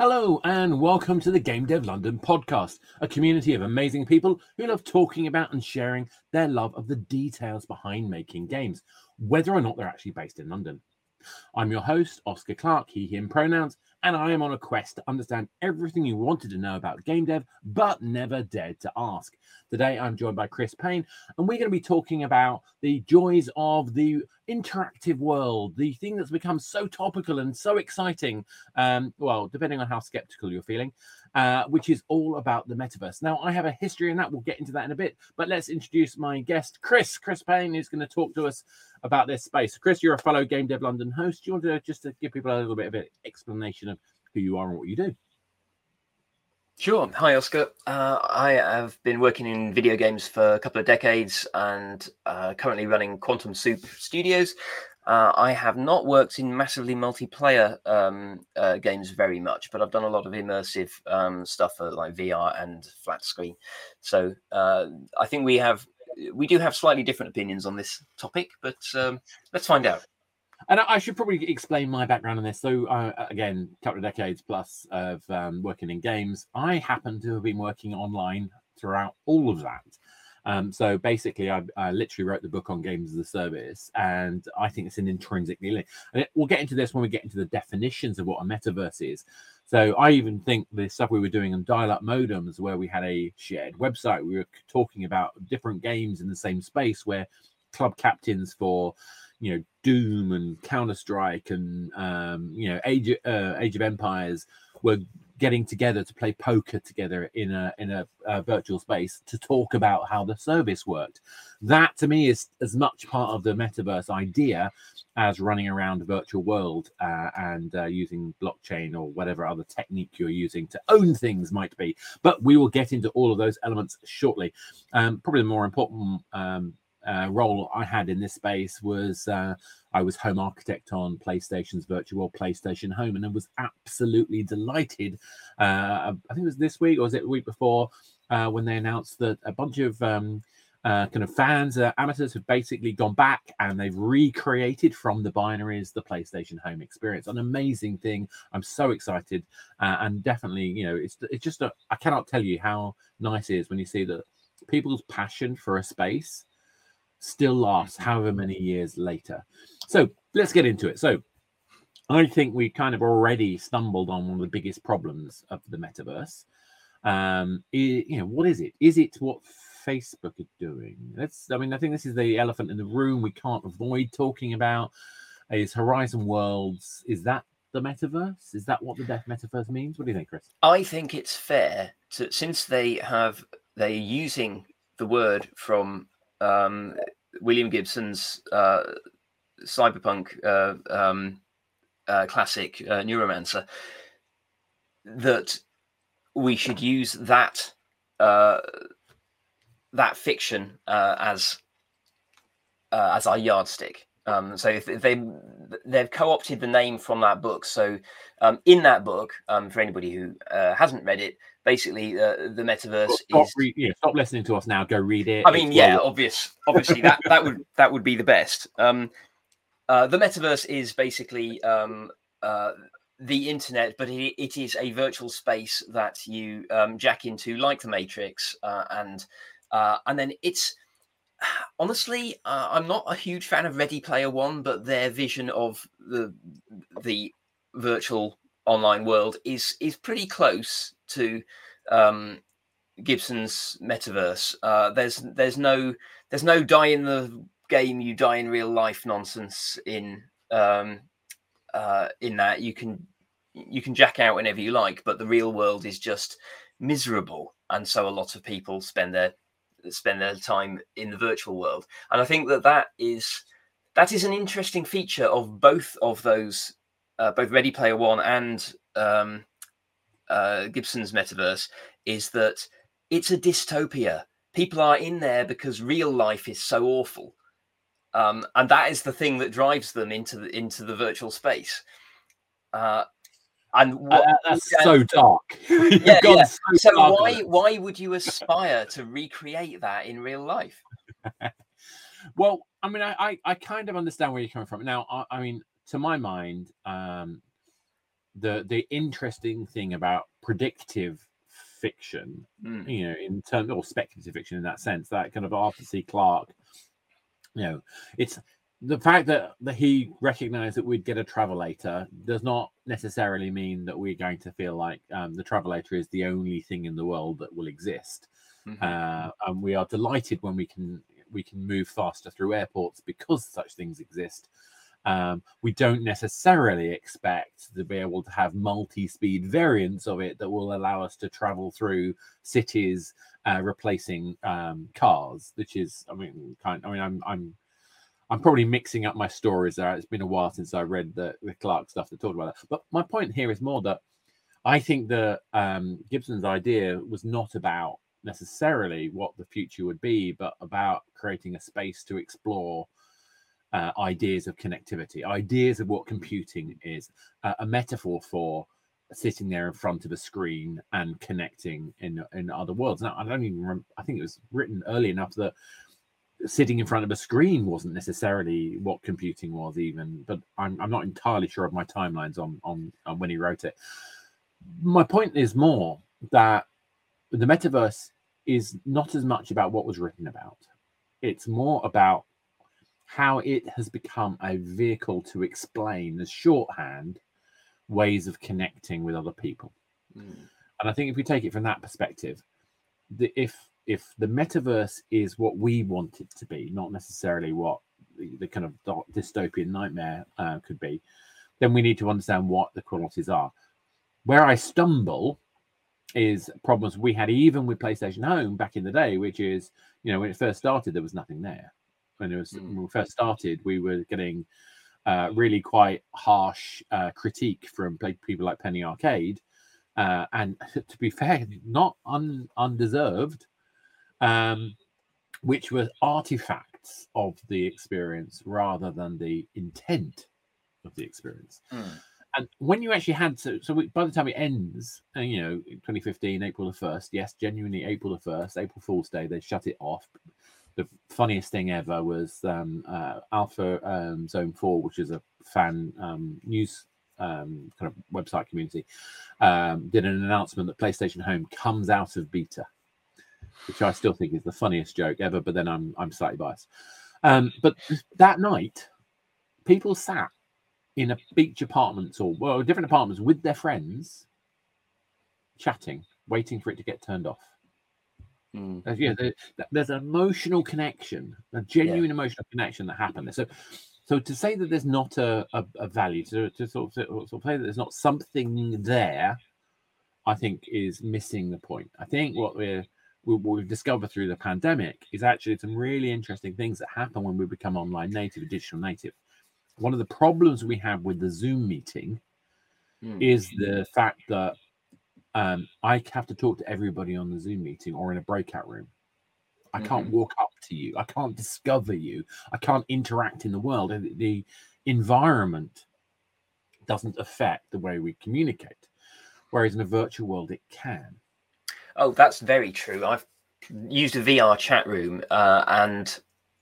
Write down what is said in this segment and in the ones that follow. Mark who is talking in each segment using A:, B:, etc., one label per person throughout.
A: Hello and welcome to the Game Dev London podcast, a community of amazing people who love talking about and sharing their love of the details behind making games, whether or not they're actually based in London. I'm your host, Oscar Clark, he, him pronouns, and I am on a quest to understand everything you wanted to know about game dev, but never dared to ask. Today, I'm joined by Chris Payne, and we're going to be talking about the joys of the interactive world, the thing that's become so topical and so exciting, well, depending on how skeptical you're feeling, which is all about the metaverse. Now, I have a history in that. We'll get into that in a bit, but let's introduce my guest, Chris Payne, who's going to talk to us about this space. Chris, you're a fellow Game Dev London host. Do you want to just to give people a little bit of an explanation of who you are and what you do?
B: Sure. Hi, Oscar. I have been working in video games for a couple of decades and currently running Quantum Soup Studios. I have not worked in massively multiplayer games very much, but I've done a lot of immersive stuff for like VR and flat screen. So I think we do have slightly different opinions on this topic, but let's find out.
A: And I should probably explain my background on this. So, again, a couple of decades plus of working in games. I happen to have been working online throughout all of that. So basically, I literally wrote the book on games as a service, and I think it's an intrinsically linked. And we'll get into this when we get into the definitions of what a metaverse is. So I even think the stuff we were doing on dial-up modems, where we had a shared website, we were talking about different games in the same space, where club captains for Doom and Counter-Strike and Age of Empires were getting together to play poker together in a virtual space to talk about how the service worked. That to me is as much part of the metaverse idea as running around a virtual world and using blockchain or whatever other technique you're using to own things might be. But we will get into all of those elements shortly. Probably the more important role I had in this space was I was home architect on PlayStation's virtual world, PlayStation Home, and I was absolutely delighted. I think it was this week, or was it the week before, when they announced that a bunch of kind of fans, amateurs, have basically gone back and they've recreated from the binaries the PlayStation Home experience. An amazing thing. I'm so excited, and definitely, it's just I cannot tell you how nice it is when you see that people's passion for a space still lasts however many years later. So let's get into it. So I think we kind of already stumbled on one of the biggest problems of the metaverse. What is it? Is it what Facebook are doing? I think this is the elephant in the room we can't avoid talking about. Is Horizon Worlds, is that the metaverse? Is that what the metaverse means? What do you think, Chris?
B: I think it's fair to, since they're using the word from William Gibson's cyberpunk classic Neuromancer, that we should use that fiction as our yardstick. So if they've co-opted the name from that book. So in that book, for anybody who hasn't read it, basically the metaverse
A: stop listening to us now. Go read it.
B: I mean, obviously that would be the best. The metaverse is basically the internet, but it is a virtual space that you jack into, like the Matrix, and then it's. Honestly, I'm not a huge fan of Ready Player One, but their vision of the virtual online world is pretty close to Gibson's metaverse. There's no die in the game, you die in real life nonsense in that. You can jack out whenever you like, but the real world is just miserable, and so a lot of people spend their time in the virtual world. And I think that is an interesting feature of both of those, both Ready Player One and Gibson's metaverse, is that it's a dystopia. People are in there because real life is so awful, and that is the thing that drives them into the virtual space. And
A: that's so dark.
B: So why would you aspire to recreate that in real life?
A: Well, I mean, I kind of understand where you're coming from. Now, I mean, to my mind, the interesting thing about predictive fiction, in terms, or speculative fiction in that sense, that kind of Arthur C. Clarke, it's the fact that he recognized that we'd get a travelator does not necessarily mean that we're going to feel like the travelator is the only thing in the world that will exist. And we are delighted when we can move faster through airports because such things exist. We don't necessarily expect to be able to have multi-speed variants of it that will allow us to travel through cities, replacing cars, which is, I'm probably mixing up my stories there. It's been a while since I read the Clarke stuff that talked about that. But my point here is more that I think that Gibson's idea was not about necessarily what the future would be, but about creating a space to explore ideas of connectivity, ideas of what computing is, a metaphor for sitting there in front of a screen and connecting in other worlds. Now, I don't even remember, I think it was written early enough that sitting in front of a screen wasn't necessarily what computing was even, but I'm not entirely sure of my timelines on when he wrote it. My point is more that the metaverse is not as much about what was written about. It's more about how it has become a vehicle to explain as shorthand ways of connecting with other people. And I think if we take it from that perspective, if the metaverse is what we want it to be, not necessarily what the kind of dystopian nightmare could be, then we need to understand what the qualities are. Where I stumble is problems we had even with PlayStation Home back in the day, which is, when it first started, there was nothing there. When we first started, we were getting really quite harsh critique from people like Penny Arcade, and to be fair, not undeserved, which were artifacts of the experience rather than the intent of the experience. And when you actually had by the time it ends, 2015, April the 1st, yes, genuinely April the 1st, April Fool's Day, they shut it off. The funniest thing ever was Alpha Zone 4, which is a fan news kind of website community, did an announcement that PlayStation Home comes out of beta, which I still think is the funniest joke ever, but then I'm slightly biased. But that night, people sat in a beach apartments or different apartments with their friends, chatting, waiting for it to get turned off. There's an emotional connection, a genuine emotional connection that happened there. So to say that there's not a value, to sort of say that there's not something there, I think is missing the point. I think what we've discovered through the pandemic is actually some really interesting things that happen when we become online native, digital native. One of the problems we have with the Zoom meeting is the fact that I have to talk to everybody on the Zoom meeting or in a breakout room. I can't walk up to you. I can't discover you. I can't interact in the world. And the environment doesn't affect the way we communicate. Whereas in a virtual world, it can.
B: Oh, that's very true. I've used a VR chat room and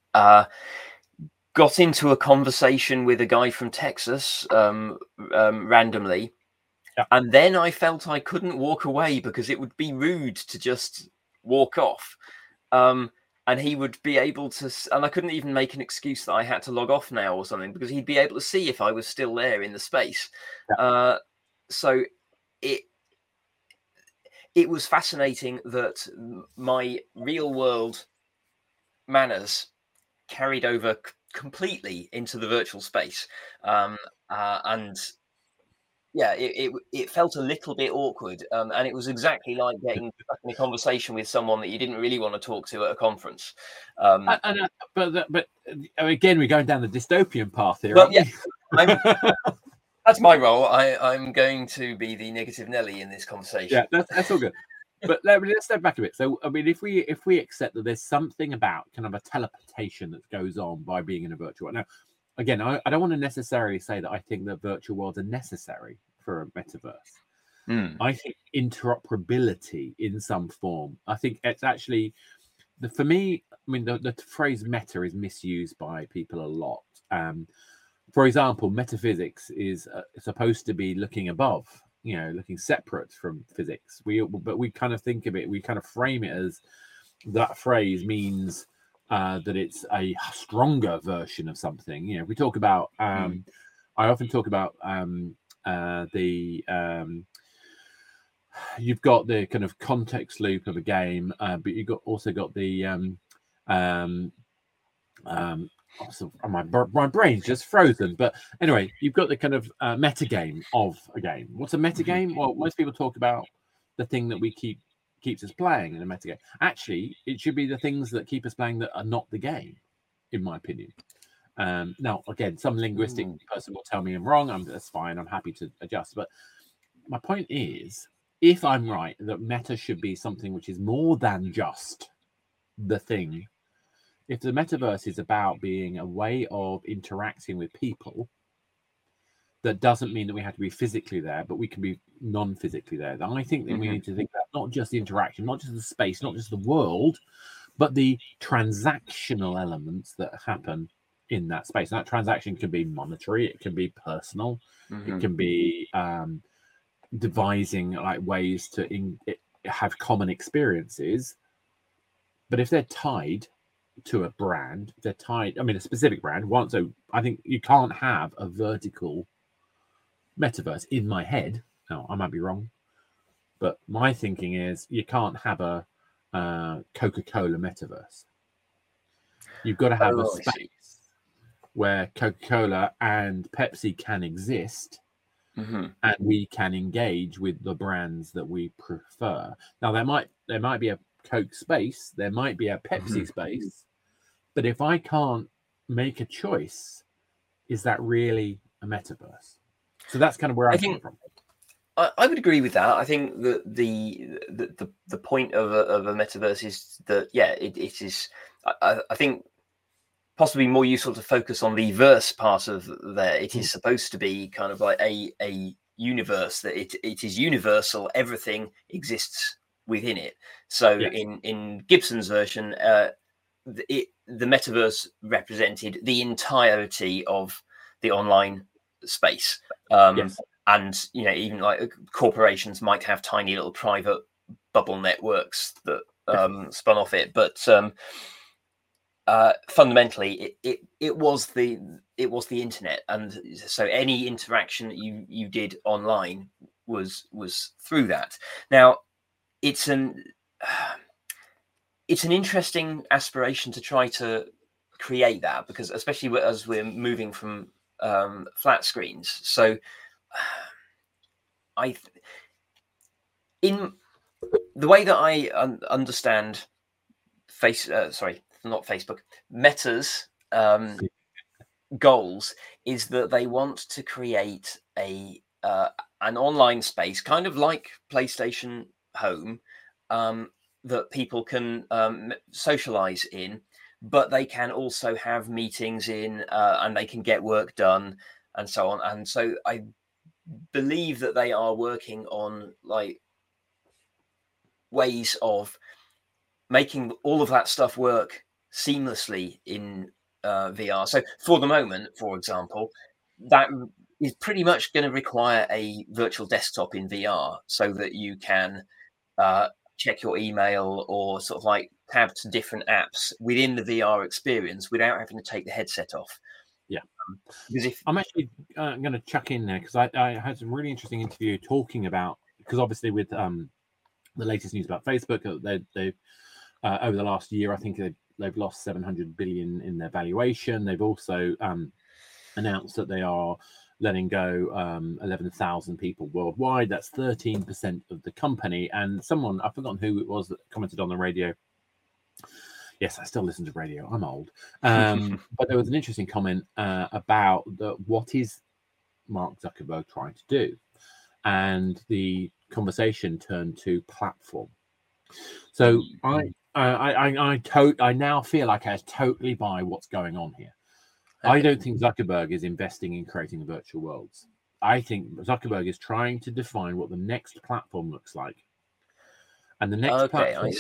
B: got into a conversation with a guy from Texas randomly.
A: Yeah.
B: And then I felt I couldn't walk away because it would be rude to just walk off. And he would be able to, and I couldn't even make an excuse that I had to log off now or something, because he'd be able to see if I was still there in the space. Yeah. So it was fascinating that my real world manners carried over completely into the virtual space. And yeah, it felt a little bit awkward, and it was exactly like getting stuck in a conversation with someone that you didn't really want to talk to at a conference.
A: But again, we're going down the dystopian path here.
B: Well, yeah, that's my role. I'm going to be the negative Nelly in this conversation.
A: Yeah, that's all good. But let's step back a bit. So, I mean, if we accept that there's something about kind of a teleportation that goes on by being in a virtual world. Now, again, I don't want to necessarily say that I think that virtual worlds are necessary for a metaverse. I think interoperability in some form. I think it's actually, for me, I mean, the phrase meta is misused by people a lot. for example, metaphysics is supposed to be looking above, looking separate from physics. But we kind of think of it, we kind of frame it as that phrase means that it's a stronger version of something. If we talk about, I often talk about you've got the kind of context loop of a game, but you've also got the also, my brain's just frozen. But anyway, you've got the kind of meta game of a game. What's a meta game? Well, most people talk about the thing that we keeps us playing in a meta game. Actually, it should be the things that keep us playing that are not the game, in my opinion. Now, again, some linguistic person will tell me I'm wrong. That's fine. I'm happy to adjust. But my point is, if I'm right, that meta should be something which is more than just the thing. If the metaverse is about being a way of interacting with people, that doesn't mean that we have to be physically there, but we can be non-physically there. Then I think that we need to think about not just the interaction, not just the space, not just the world, but the transactional elements that happen in that space. And that transaction can be monetary, it can be personal, it can be devising like ways to have common experiences. But if they're tied to a brand, they're tied, a specific brand. So I think you can't have a vertical metaverse in my head. Now, I might be wrong, but my thinking is you can't have a Coca-Cola metaverse. You've got to have a space where Coca-Cola and Pepsi can exist, and we can engage with the brands that we prefer. Now, there might be a Coke space, there might be a Pepsi space, but if I can't make a choice, is that really a metaverse? So that's kind of where I think from.
B: I would agree with that. I think that the point of a metaverse is that it is. I think possibly more useful to focus on the verse part of there. It is supposed to be kind of like a universe that it is universal. Everything exists within it. So in Gibson's version, the metaverse represented the entirety of the online space. And even like corporations might have tiny little private bubble networks that spun off it, but fundamentally it was the internet, and so any interaction that you did online was through that. Now it's an interesting aspiration to try to create that, because especially as we're moving from flat screens. So in the way that I understand Meta's goals is that they want to create an online space, kind of like PlayStation Home, that people can socialize in, but they can also have meetings in, and they can get work done and so on. And so I believe that they are working on like ways of making all of that stuff work seamlessly in VR. So for the moment, for example, that is pretty much going to require a virtual desktop in VR so that you can check your email or sort of like tab to different apps within the VR experience without having to take the headset off. Because
A: I'm actually going to chuck in there, because I had some really interesting interview talking about, because obviously with the latest news about Facebook, they've over the last year, I think they've lost 700 billion in their valuation. They've also announced that they are letting go 11,000 people worldwide. That's 13% of the company. And someone, I've forgotten who it was, that commented on the radio. Yes, I still listen to radio. I'm old. But there was an interesting comment about what is Mark Zuckerberg trying to do? And the conversation turned to platform. So I now feel like I totally buy what's going on here. Okay. I don't think Zuckerberg is investing in creating virtual worlds. I think Zuckerberg is trying to define what the next platform looks like. And the next platform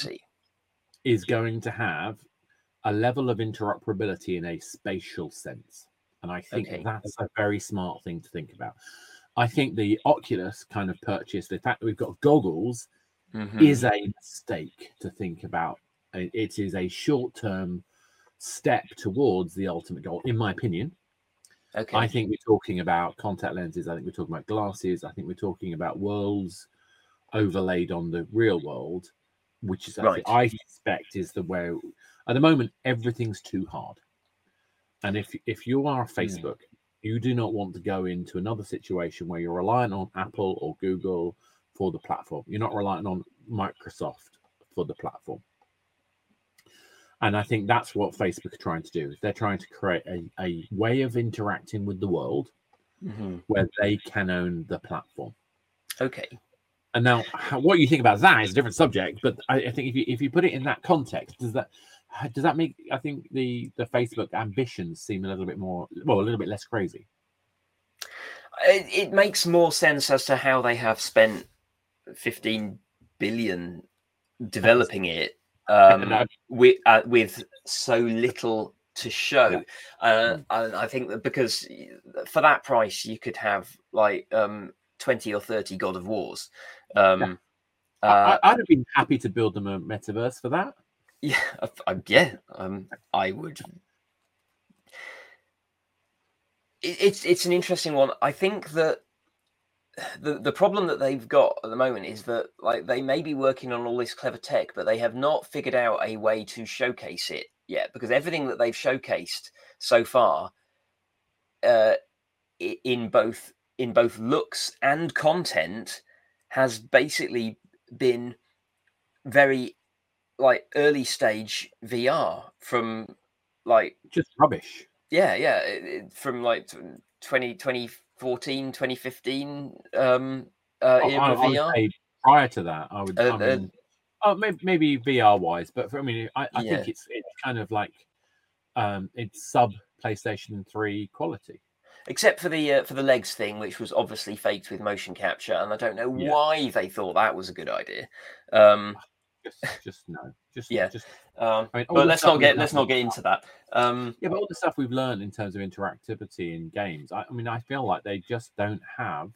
A: is going to have a level of interoperability in a spatial sense. And I think
B: Okay.
A: that's a very smart thing to think about. I think the Oculus kind of purchase, the fact that we've got goggles, is a mistake to think about. It is a short-term step towards the ultimate goal, in my opinion.
B: Okay.
A: I think we're talking about contact lenses. I think we're talking about glasses. I think we're talking about worlds overlaid on the real world, which is,
B: Right.
A: I suspect, is the way. At the moment, everything's too hard. And if you are Facebook, you do not want to go into another situation where you're relying on Apple or Google for the platform. You're not relying on Microsoft for the platform. And I think that's what Facebook are trying to do. They're trying to create a way of interacting with the world where they can own the platform.
B: Okay.
A: And now, what you think about that is a different subject. But I think if you put it in that context, does that make, I think, the Facebook ambitions seem a little bit more, well, a little bit less crazy?
B: It makes more sense as to how they have spent 15 billion developing it with so little to show. And I think that because for that price, you could have like 20 or 30 God of Wars.
A: I'd have been happy to build them a metaverse for that.
B: Yeah, I would. It's an interesting one. I think that the problem that they've got at the moment is that, like, they may be working on all this clever tech, but they have not figured out a way to showcase it yet, because everything that they've showcased so far, in both looks and content, has basically been very like early stage VR from like
A: just rubbish.
B: From like 2014, 2015
A: I would say prior to that, I mean, maybe VR wise, but I think it's kind of like it's sub PlayStation 3 quality.
B: Except for the legs thing, which was obviously faked with motion capture, and I don't know why they thought that was a good idea.
A: Just no.
B: But let's not get into that.
A: But all the stuff we've learned in terms of interactivity in games, I feel like they just don't have.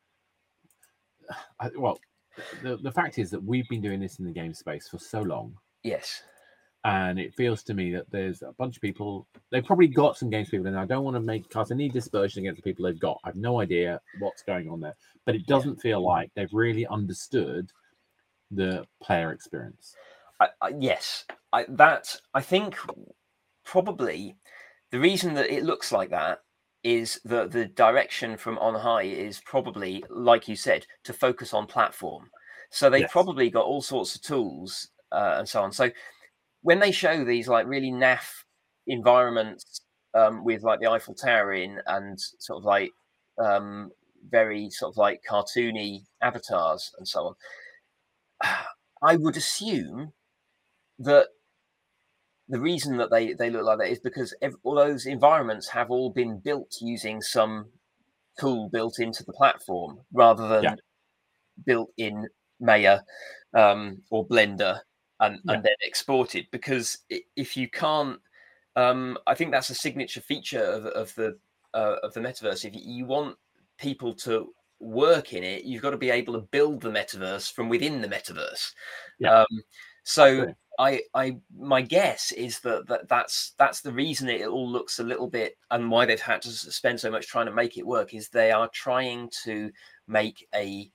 A: The fact is that we've been doing this in the game space for so long.
B: Yes.
A: And it feels to me that there's a bunch of people. They've probably got some games people, and I don't want to make cast any dispersion against the people they've got. I have no idea what's going on there, but it doesn't feel like they've really understood the player experience.
B: Yes, I think probably the reason that it looks like that is that the direction from on high is probably, like you said, to focus on platform. So they've probably got all sorts of tools and so on. So when they show these like really naff environments with like the Eiffel Tower in, and sort of like very sort of like cartoony avatars and so on, I would assume that the reason that they look like that is because all those environments have all been built using some tool built into the platform rather than built in Maya or Blender and then exported. Because if you can't, I think that's a signature feature of the metaverse. If you want people to work in it, you've got to be able to build the metaverse from within the metaverse. So my guess is that's the reason it all looks a little bit, and why they've had to spend so much trying to make it work, is they are trying to make a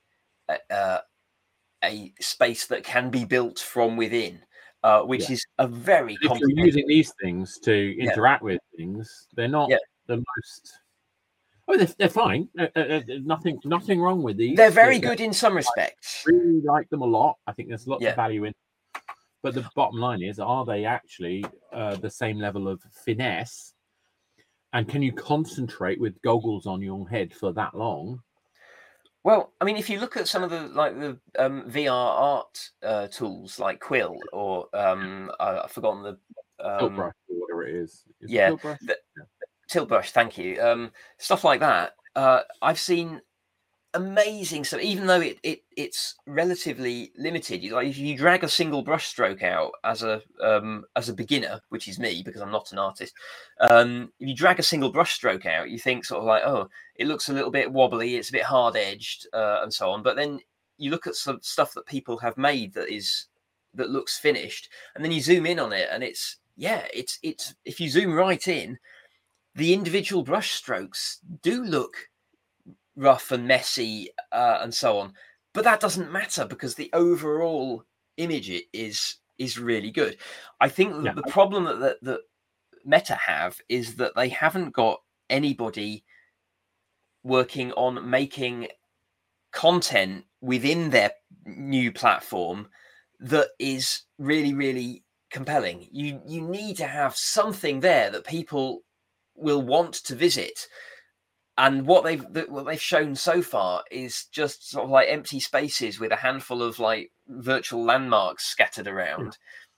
B: space that can be built from within, which is a very
A: complicated. If you're using these things to interact with things, they're not the most. They're fine. Nothing wrong with these.
B: They're very good in some respects.
A: I really like them a lot. I think there's lots of value in. But the bottom line is, are they actually the same level of finesse? And can you concentrate with goggles on your head for that long?
B: Well, I mean, if you look at some of the VR art tools like Quill or I've forgotten the
A: Tilt Brush or whatever it is.
B: Tilt Brush. Tilt Brush, thank you. Stuff like that. I've seen amazing stuff, even though it's relatively limited. Like if you drag a single brushstroke out as a beginner, which is me because I'm not an artist, if you drag a single brushstroke out, you think sort of like, oh, it looks a little bit wobbly, it's a bit hard edged, and so on. But then you look at some stuff that people have made that looks finished, and then you zoom in on it, and it's if you zoom right in, the individual brush strokes do look rough and messy, and so on, but that doesn't matter because the overall image is really good. I think the problem that Meta have is that they haven't got anybody working on making content within their new platform that is really, really compelling. You need to have something there that people will want to visit. And what they've shown so far is just sort of like empty spaces with a handful of like virtual landmarks scattered around.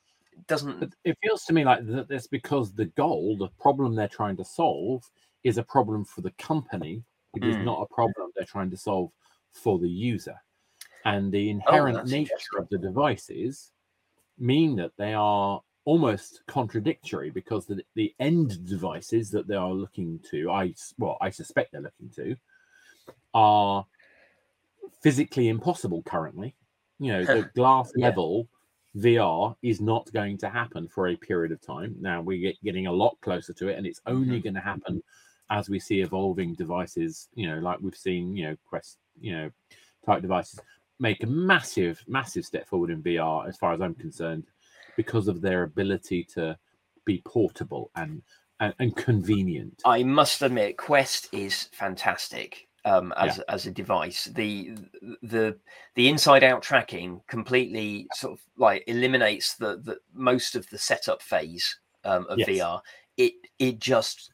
A: It feels to me like that's because the problem they're trying to solve is a problem for the company. It is not a problem they're trying to solve for the user. And the inherent nature of the devices mean that they are almost contradictory, because the end devices that they are looking to, I suspect they're looking to, are physically impossible currently. The glass level VR is not going to happen for a period of time. Now we're getting a lot closer to it, and it's only going to happen as we see evolving devices, like we've seen, Quest, type devices make a massive step forward in VR, as far as I'm concerned, because of their ability to be portable and convenient.
B: I must admit, Quest is fantastic as a device. The inside out tracking completely sort of like eliminates the most of the setup phase of VR. It just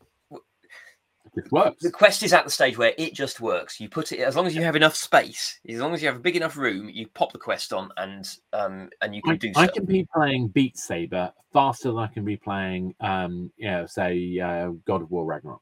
A: works.
B: The Quest is at the stage where it just works. You put it, as long as you have enough space, as long as you have a big enough room, you pop the Quest on and you can do stuff.
A: I can be playing Beat Saber faster than I can be playing, say God of War Ragnarok.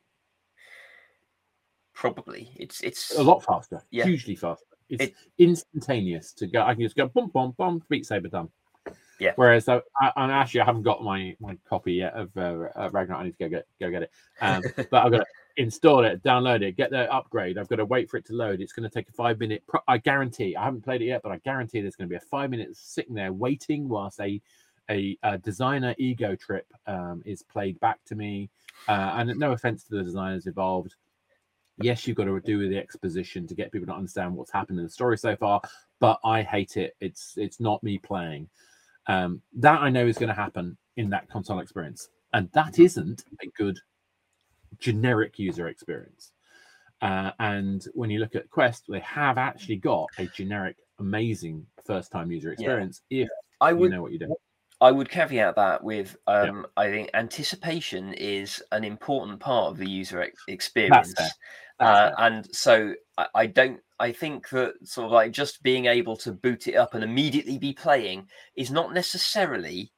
B: Probably, it's
A: a lot faster, hugely faster. It's instantaneous to go. I can just go boom, boom, boom, Beat Saber done.
B: Yeah.
A: Whereas I haven't got my copy yet of Ragnarok. I need to go get it. But I've got to install it, download it, get the upgrade. I've got to wait for it to load. It's going to take a 5-minute. I guarantee. I haven't played it yet, but I guarantee there's going to be a 5 minutes sitting there waiting whilst a designer ego trip is played back to me. And no offense to the designers involved. Yes, you've got to do the exposition to get people to understand what's happened in the story so far, but I hate it. It's not me playing. That I know is going to happen in that console experience, and that isn't a good generic user experience. And when you look at Quest, they have actually got a generic, amazing first-time user experience. If you know what you're doing.
B: I would caveat that with I think anticipation is an important part of the user experience.
A: That's fair.
B: And so I think that sort of like just being able to boot it up and immediately be playing is not necessarily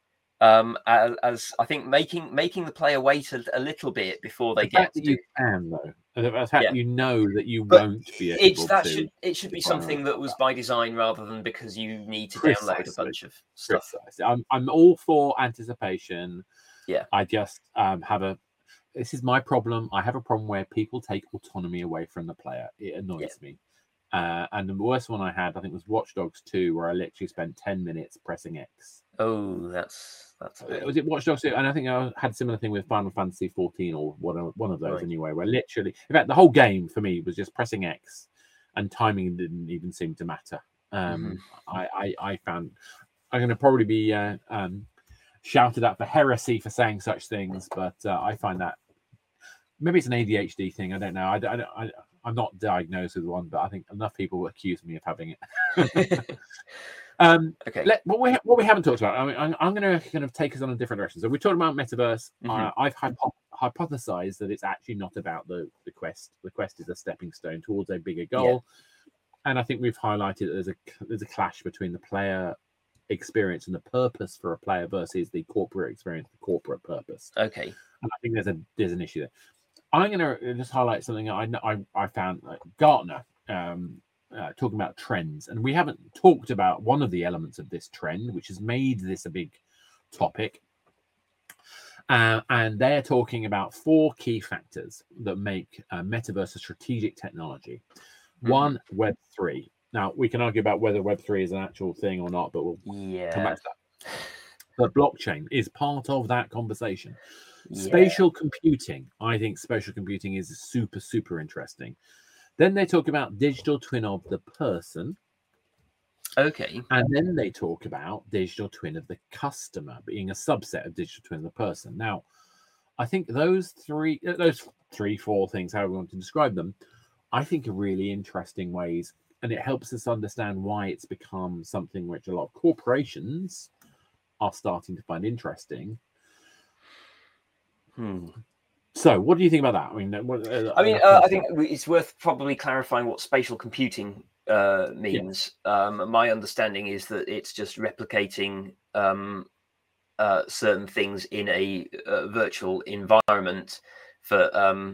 B: as I think making the player wait a little bit before they get to
A: you can, though. The fact you know that you won't be able to.
B: It should be something that was by design rather than because you need to download a bunch of stuff.
A: I'm all for anticipation.
B: Yeah.
A: I just this is my problem. I have a problem where people take autonomy away from the player. It annoys me. And the worst one I had, I think, was Watch Dogs 2, where I literally spent 10 minutes pressing X.
B: Oh, that's
A: was it Watch Dogs 2? And I think I had a similar thing with Final Fantasy 14 or one of those anyway, where literally, in fact, the whole game for me was just pressing X, and timing didn't even seem to matter. I found I'm going to probably be shouted at for heresy for saying such things, but I find that maybe it's an ADHD thing. I don't know. I'm not diagnosed with one, but I think enough people accuse me of having it.
B: Okay.
A: What we haven't talked about. I mean, I'm going to kind of take us on a different direction. So we talked about metaverse. I've hypothesized that it's actually not about the Quest. The Quest is a stepping stone towards a bigger goal, and I think we've highlighted that there's a clash between the player experience and the purpose for a player versus the corporate experience, the corporate purpose.
B: Okay.
A: And I think there's an issue there. I'm going to just highlight something I found. Gartner talking about trends, and we haven't talked about one of the elements of this trend, which has made this a big topic. And they're talking about 4 key factors that make metaverse a strategic technology. One, Web3. Now, we can argue about whether Web3 is an actual thing or not, but we'll come back to that. But blockchain is part of that conversation. Spatial computing. I think spatial computing is super, super interesting. Then they talk about digital twin of the person.
B: Okay.
A: And then they talk about digital twin of the customer being a subset of digital twin of the person. Now, I think those 3, 4 things, however you want to describe them, I think are really interesting ways. And it helps us understand why it's become something which a lot of corporations are starting to find interesting. So, what do you think about that?
B: I think it's worth probably clarifying what spatial computing means. My understanding is that it's just replicating certain things in a virtual environment for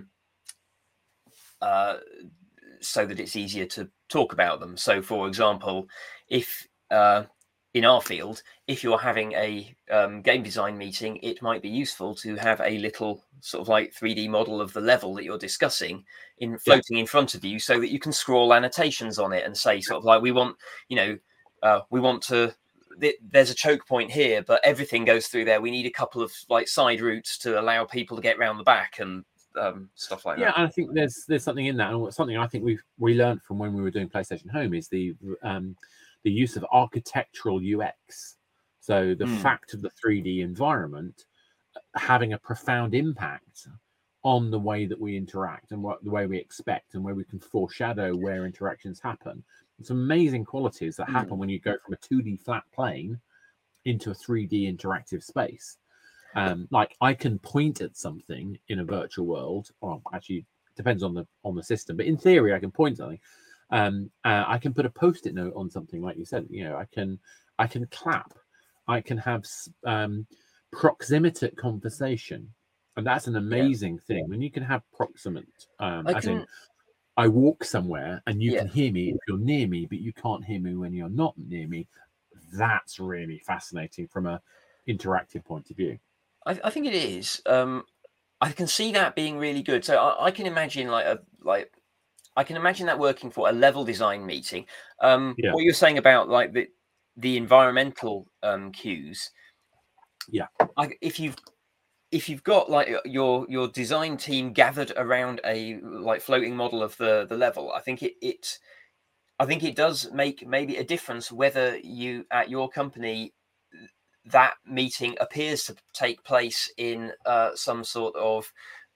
B: so that it's easier to talk about them. So, for example, if in our field, if you're having a game design meeting, it might be useful to have a little sort of like 3D model of the level that you're discussing floating in front of you, so that you can scroll annotations on it and say sort of like, we want to, there's a choke point here, but everything goes through there. We need a couple of like side routes to allow people to get around the back and stuff like that.
A: Yeah, I think there's something in that, and something I think we learned from when we were doing PlayStation Home is the use of architectural UX. So the fact of the 3D environment having a profound impact on the way that we interact and the way we expect and where we can foreshadow where interactions happen. It's amazing qualities that happen when you go from a 2D flat plane into a 3D interactive space. Like I can point at something in a virtual world, or actually depends on the system, but in theory I can point something. I can put a post-it note on something, like you said. I can clap. I can have proximate conversation, and that's an amazing thing. When you can have proximate, in I walk somewhere and you can hear me if you're near me, but you can't hear me when you're not near me. That's really fascinating from a interactive point of view.
B: I think it is. I can see that being really good. So I can imagine I can imagine that working for a level design meeting. What you're saying about like the environmental cues.
A: Yeah.
B: If you've got like your design team gathered around a like floating model of the level, I think it does make maybe a difference whether you at your company that meeting appears to take place in some sort of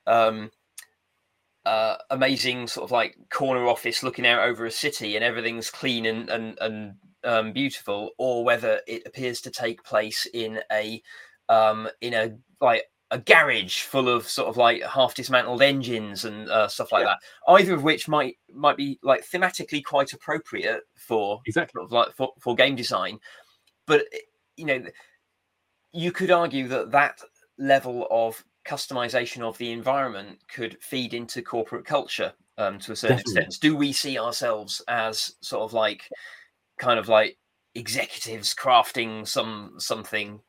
B: amazing sort of like corner office looking out over a city and everything's clean and beautiful, or whether it appears to take place in a like a garage full of sort of like half dismantled engines and stuff like that. Either of which might be like thematically quite appropriate for
A: exactly
B: sort of like for game design, but you could argue that level of customization of the environment could feed into corporate culture to a certain extent. Do we see ourselves as sort of like kind of like executives crafting something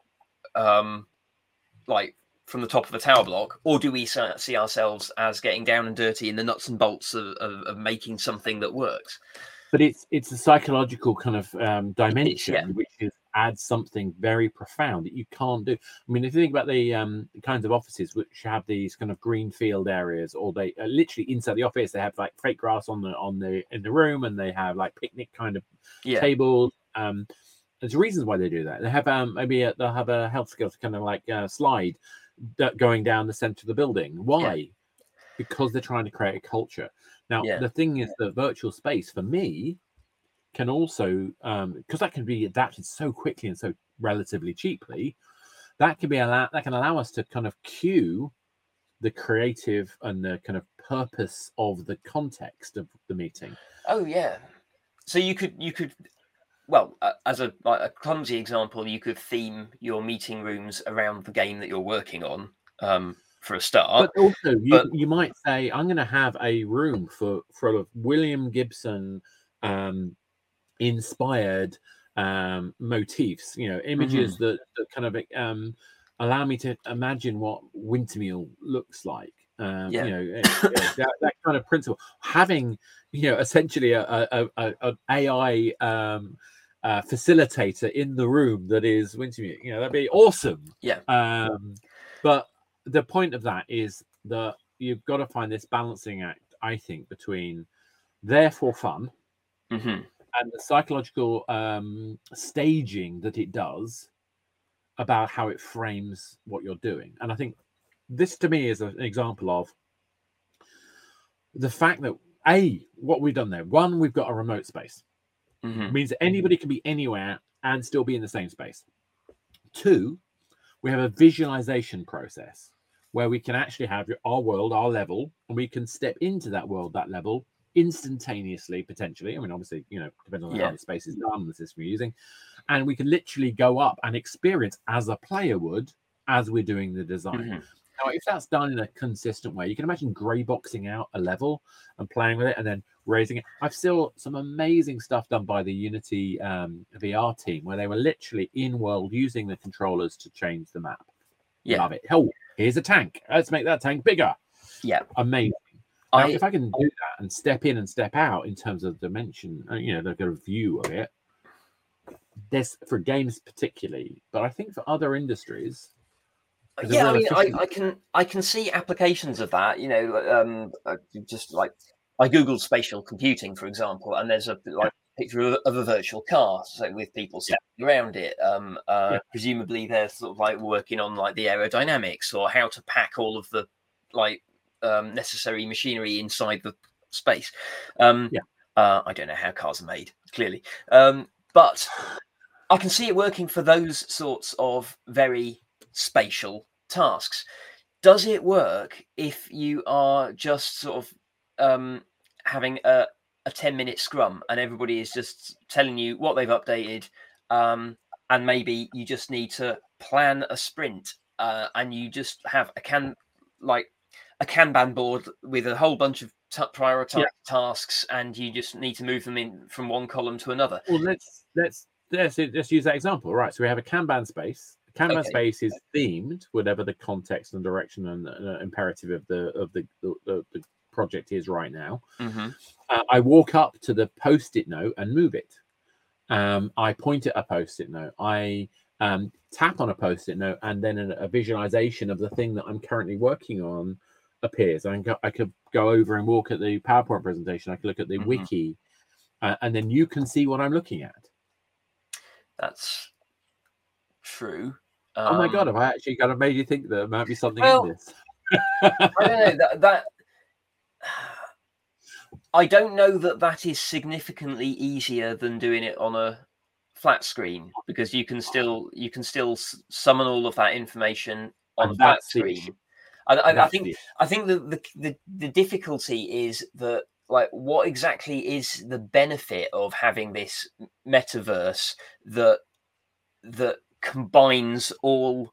B: like from the top of a tower block, or do we see ourselves as getting down and dirty in the nuts and bolts of making something that works?
A: But it's a psychological kind of dimension, which adds something very profound that you can't do. I mean, if you think about the kinds of offices which have these kind of green field areas, or they literally inside the office they have like fake grass in the room, and they have like picnic kind of tables. There's reasons why they do that. They have they'll have a health skills kind of like slide going down the center of the building. Why? Because they're trying to create a culture. Now, the thing is that virtual space for me can also, because that can be adapted so quickly and so relatively cheaply, that can allow us to kind of cue the creative and the kind of purpose of the context of the meeting.
B: Oh yeah. So you could well, as a clumsy example, you could theme your meeting rooms around the game that you're working on. For a start,
A: but also you might say, I'm going to have a room full of William Gibson inspired motifs, images that kind of allow me to imagine what Wintermute looks like. That kind of principle, having essentially an AI facilitator in the room that is Wintermute, that'd be awesome. But the point of that is that you've got to find this balancing act, I think, between therefore fun and the psychological staging that it does about how it frames what you're doing. And I think this to me is an example of the fact that what we've done there. One, we've got a remote space. It means that anybody can be anywhere and still be in the same space. Two, we have a visualization process where we can actually have our world, our level, and we can step into that world, that level, instantaneously, potentially. I mean, obviously, depending on how the space is done, the system you're using. And we can literally go up and experience as a player would as we're doing the design. Now, if that's done in a consistent way, you can imagine grey boxing out a level and playing with it and then raising it. I've still some amazing stuff done by the Unity VR team where they were literally in world using the controllers to change the map. Love it. Oh, here's a tank. Let's make that tank bigger. Amazing. Now, if I can do that and step in and step out in terms of dimension, the kind of view of it, this for games particularly, but I think for other industries.
B: I mean, I can see applications of that. Just like I googled spatial computing, for example, and there's a picture of a virtual car, so with people standing around it. Presumably, they're sort of like working on like the aerodynamics or how to pack all of the necessary machinery inside the space. I don't know how cars are made, clearly, but I can see it working for those sorts of very spatial tasks. Does it work if you are just sort of having a 10-minute scrum and everybody is just telling you what they've updated, and maybe you just need to plan a sprint, and you just have a Kanban board with a whole bunch of prioritized tasks, and you just need to move them in from one column to another?
A: Well, let's use that example. Right, so we have a Kanban space. The Kanban space is themed, whatever the context and direction and imperative of the project is right now. I walk up to the post-it note and move it. I point at a post-it note. I tap on a post-it note, and then a visualization of the thing that I'm currently working on appears. I could go over and walk at the PowerPoint presentation. I could look at the wiki, and then you can see what I'm looking at.
B: That's true.
A: Oh my god! Have I actually kind of made you think there might be something in this?
B: I don't know I don't know that is significantly easier than doing it on a flat screen, because you can still summon all of that information on a flat screen. I think the difficulty is that, like, what exactly is the benefit of having this metaverse that combines all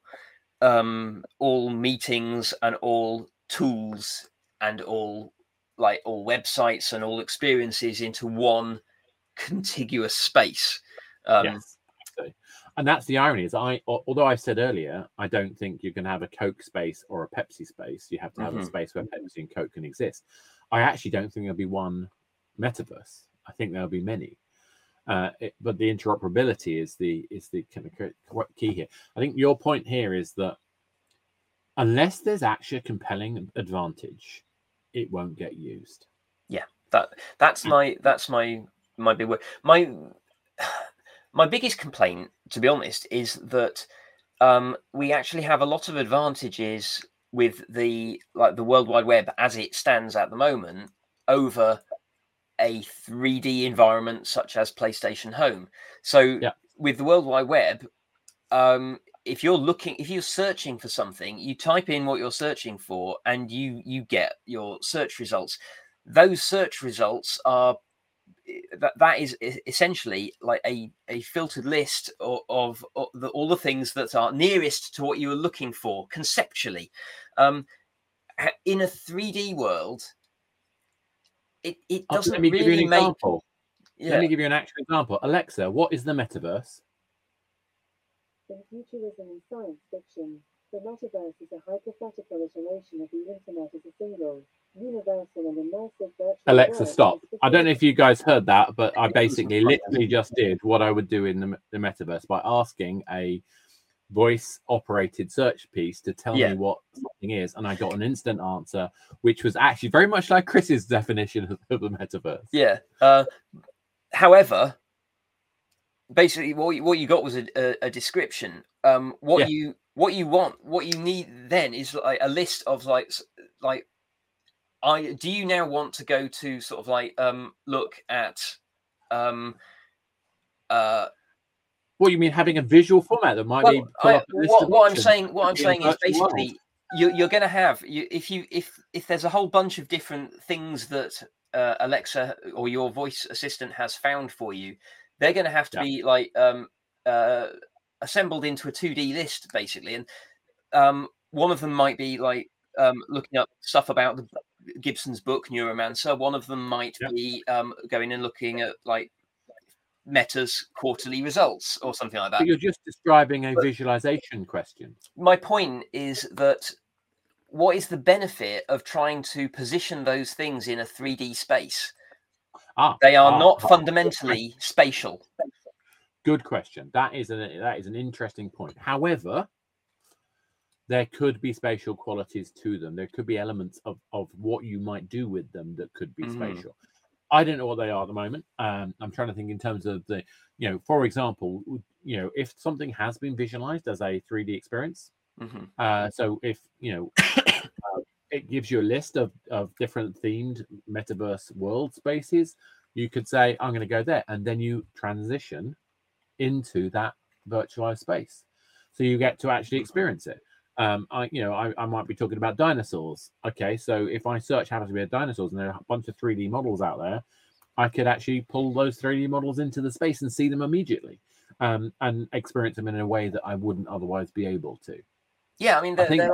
B: meetings and all tools and all websites and all experiences into one contiguous space?
A: Yes. And that's the irony, is although I said earlier, I don't think you can have a Coke space or a Pepsi space. You have to have a space where Pepsi and Coke can exist. I actually don't think there'll be one metaverse. I think there'll be many. But the interoperability is the kind of key here. I think your point here is that unless there's actually a compelling advantage, it won't get used.
B: Yeah, that's my big word. My biggest complaint, to be honest, is that we actually have a lot of advantages with the World Wide Web as it stands at the moment over a 3D environment such as PlayStation Home. So with the World Wide Web, if you're searching for something, you type in what you're searching for and you get your search results. Those search results are that is essentially like a filtered list of all the things that are nearest to what you were looking for conceptually. In a 3D world, it doesn't really make.
A: Let me give you an actual example. Alexa, what is the metaverse?
C: In futurism and science fiction, the metaverse is a hypothetical iteration of the internet as a single, universal and immersive virtual
A: Alexa,
C: world.
A: stop. I don't know if you guys heard that, but I basically literally just did what I would do in the metaverse by asking a voice operated search piece to tell me what something is, and I got an instant answer, which was actually very much like Chris's definition of the metaverse.
B: However, basically what you got was a description. What you need then is like a list of do you now want to go to sort of like look at
A: what you mean having a visual format that might be
B: what I'm saying is basically you're going to have if there's a whole bunch of different things that Alexa or your voice assistant has found for you, they're going to have to be like assembled into a 2D list basically, and one of them might be like looking up stuff about Gibson's book Neuromancer. One of them might be going and looking at like Meta's quarterly results or something like that.
A: But you're just describing a visualization question.
B: My point is that what is the benefit of trying to position those things in a 3D space? They are not fundamentally spatial.
A: Good question. That is an interesting point. However, there could be spatial qualities to them. There could be elements of what you might do with them that could be spatial. I don't know what they are at the moment. I'm trying to think in terms of the, for example, if something has been visualized as a 3D experience. So if, it gives you a list of different themed metaverse world spaces, you could say, I'm going to go there. And then you transition into that virtualized space. So you get to actually experience it. I might be talking about dinosaurs. Okay, so if I search happens to be a dinosaurs and there are a bunch of 3D models out there, I could actually pull those 3D models into the space and see them immediately, and experience them in a way that I wouldn't otherwise be able to.
B: Yeah, I mean, there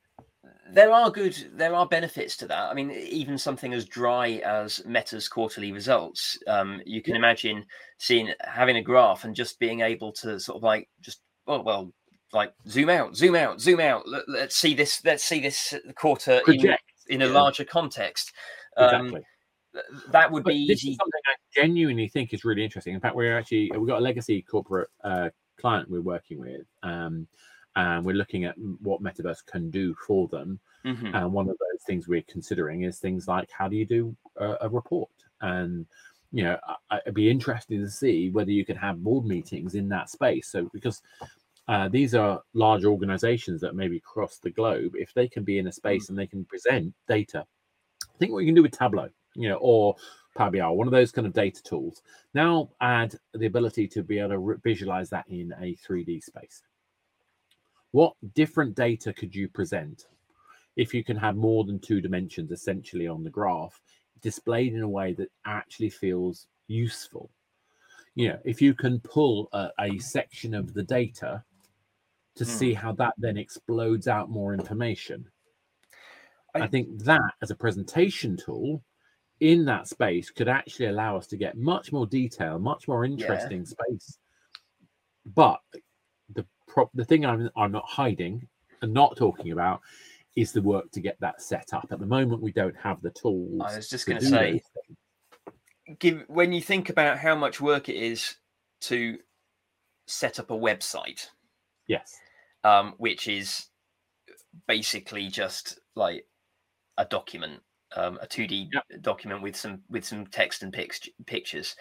B: are benefits to that. I mean, even something as dry as Meta's quarterly results, you can imagine having a graph and just being able to sort of like just like zoom out. Let's see this quarter in a larger context.
A: Exactly.
B: That would be easy.
A: This is something I genuinely think is really interesting. In fact, we've got a legacy corporate client we're working with, and we're looking at what Metaverse can do for them. And one of those things we're considering is things like, how do you do a report? And it'd be interesting to see whether you can have board meetings in that space. So because these are large organizations that maybe cross the globe, if they can be in a space and they can present data, think what you can do with Tableau, or Power BI, one of those kind of data tools. Now add the ability to be able to visualize that in a 3D space. What different data could you present if you can have more than 2 dimensions essentially on the graph displayed in a way that actually feels useful? If you can pull a section of the data to see how that then explodes out more information. I think that as a presentation tool in that space could actually allow us to get much more detail, much more interesting space. But the thing I'm not hiding and not talking about is the work to get that set up. At the moment, we don't have the tools.
B: I was just going to say, when you think about how much work it is to set up a website,
A: yes,
B: which is basically just like a document, a 2D document with some text and pictures.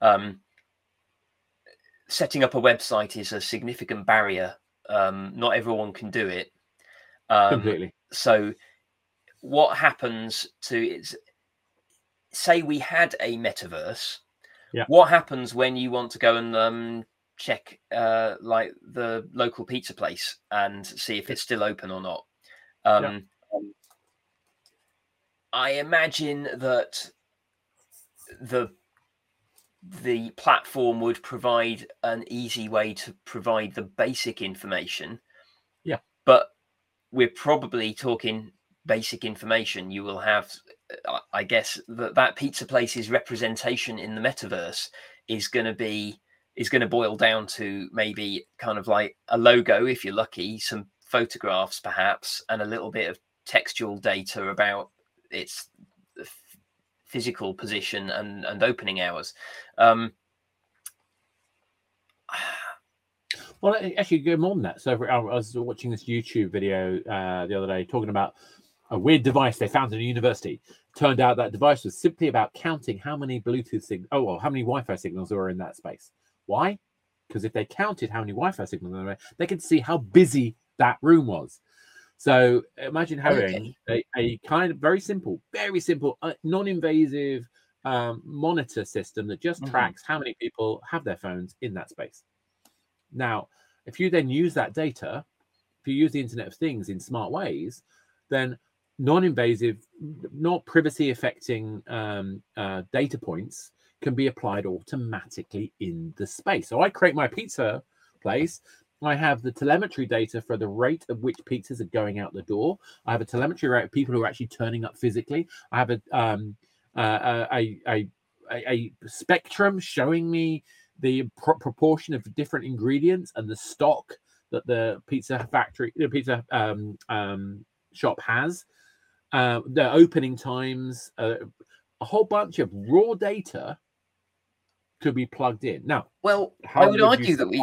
B: Setting up a website is a significant barrier. Not everyone can do it.
A: Completely.
B: So what happens is, say we had a metaverse, what happens when you want to go and check like the local pizza place and see if it's still open or not? I imagine that the platform would provide an easy way to provide the basic information.
A: Yeah.
B: But we're probably talking basic information. You will have I guess that pizza place's representation in the metaverse is going to boil down to maybe kind of like a logo, if you're lucky, some photographs perhaps, and a little bit of textual data about its physical position and opening hours.
A: Well, actually, go more than that. So I was watching this YouTube video the other day talking about a weird device they found in a university. Turned out that device was simply about counting how many how many Wi-Fi signals were in that space. Why? Because if they counted how many Wi-Fi signals there were, they could see how busy that room was. So imagine having a kind of very simple, non-invasive monitor system that just tracks how many people have their phones in that space. Now, if you then use that data, if you use the Internet of Things in smart ways, then non-invasive, not privacy-affecting data points can be applied automatically in the space. So I create my pizza place. I have the telemetry data for the rate of which pizzas are going out the door. I have a telemetry rate of people who are actually turning up physically. I have a spectrum showing me the proportion of different ingredients and the stock that the pizza shop has, the opening times, a whole bunch of raw data could be plugged in. Now,
B: well, I would argue that